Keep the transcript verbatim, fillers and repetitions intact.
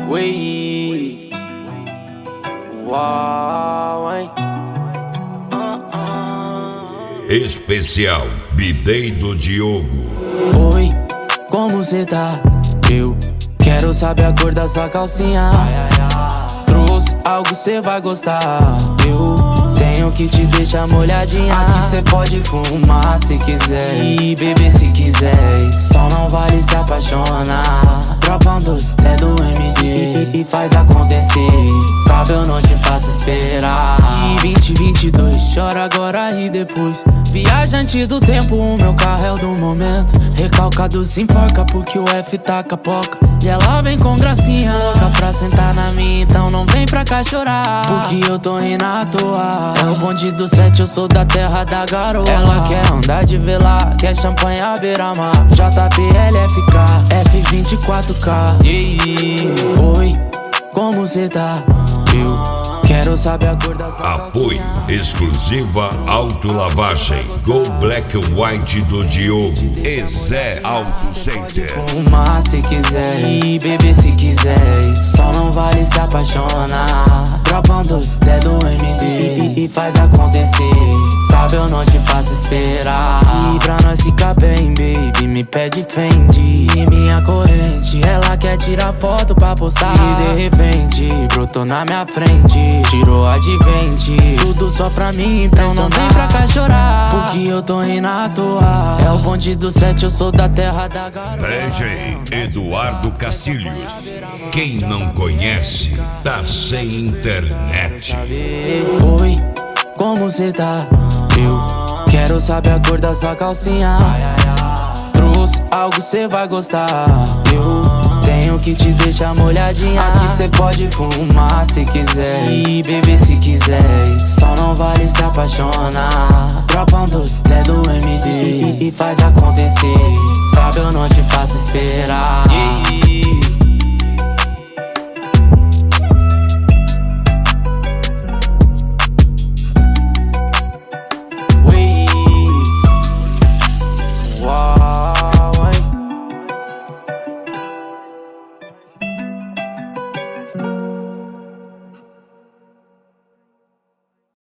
Ui, uau, hein? Especial B-Day do Diogo. Oi, como cê tá? Eu quero saber a cor da sua calcinha. Trouxe algo cê vai gostar. Eu tenho que te deixar molhadinha. Aqui cê pode fumar se quiser e beber se quiser. Só não vale se apaixonar. Dropa um doce, é do M D e faz acontecer. Sabe, eu não te faço esperar. E vinte, vinte e dois, chora agora e depois. Viajante do tempo, o meu carro é o do momento. Recalcado se enforca porque o F tá capoca. E ela vem com gracinha, louca pra sentar na minha, então não vem pra cá chorar. Porque eu tô rindo à toa. É o bonde do sete, eu sou da terra da garoa. Ela quer andar de velar, quer champanhe à beira-mar. J B L F K, F vinte e quatro K. Yeah. Oi, como cê tá? Eu quero saber a cor da sua Apoio calcinha. exclusiva Autolavagem Go Black White do Diogo. Ezé Auto Center. Fumar se quiser e beber se quiser. Só não vale se apaixonar. Dropa um doce, é do M D e faz acontecer. Sabe, eu não te faço esperar. E pra nós ficar bem, baby, me pede Fendi. E minha corrente, ela quer tirar foto pra postar. E de repente, brotou na minha frente. Tirou advente, tudo só pra mim impressionar. Então não vem pra cá chorar, porque eu tô rindo à toa. É o bonde do sete, eu sou da terra da garoa. D J Eduardo Castilhos. Quem não conhece, tá sem internet. Oi, como cê tá? Eu quero saber a cor da sua calcinha. Trouxe algo cê vai gostar. Eu tenho que te deixar molhadinha. Aqui cê pode fumar se quiser e beber se quiser. Só não vale se apaixonar. Dropa um doce, é do M D e faz acontecer. Sabe, eu não te faço esperar.